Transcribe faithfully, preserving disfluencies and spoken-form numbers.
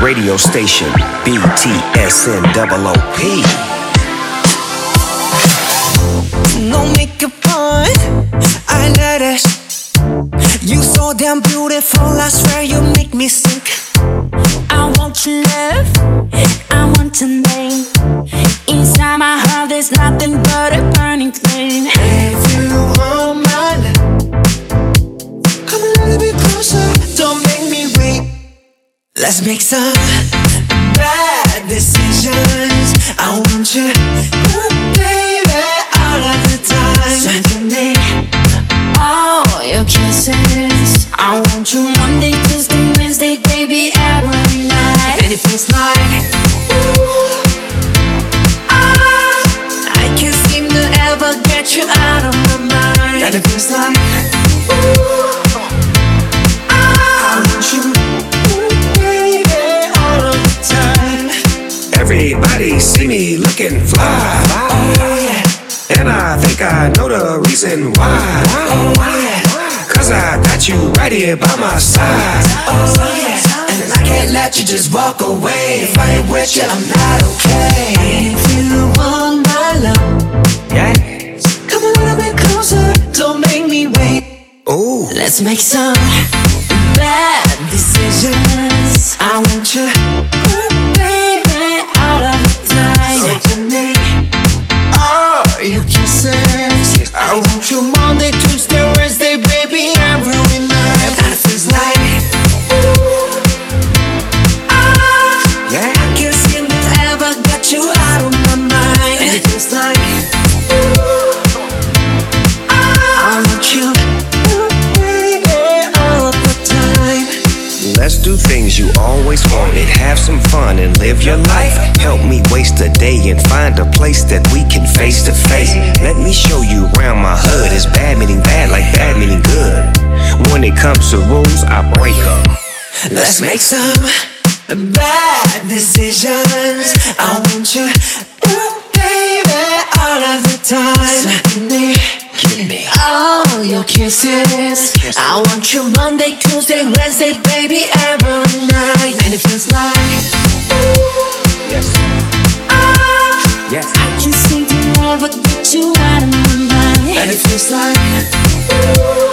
radio station, B T S N O O P. No makeup on, eyelash. You so damn beautiful, I swear you make me sick. I want your love, I want your name. Inside my heart there's nothing but a burning flame. If you want my love, come a little bit closer, don't make me wait. Let's make some bad decisions. I want you, baby, all of the time. So give me all your kisses. I want you Monday, Tuesday, Wednesday, baby, every night. And it feels like ooh, ah, I can't seem to ever get you out of my mind. And it feels like ooh, ah, I want you, baby, all of the time. Everybody see me looking fly. Oh yeah, And I think I know the reason why. oh yeah, Cause I got you right here by my side. oh yeah. And I can't let you just walk away. If I ain't with you, I'm not okay. If you want my love, Yeah. come a little bit closer, don't make me wait. Ooh. Let's make some bad decisions. I want you, baby, all of the time. So give me all your kisses. I want you Monday, Tuesday, Wednesday, baby, every night. And it feels like ooh, ah, Yeah. I can't seem to ever get you out of my mind. And it feels like ooh, ah, I want you, baby, all of the time. Let's do things you always wanted. Have some fun and live your life. Help me waste a day and find a place that we can face to face. Let me show you around my hood. It's bad meaning bad like bad meaning good. When it comes to rules, I break them. Let's make some bad decisions. I want you, ooh, baby, all of the time. So give me, give me all your kisses. I want you Monday, Tuesday, Wednesday, baby, every night. And it feels like ooh, Yes. ah, Yes. I can't seem to ever get you out of my mind. and it feels like ooh,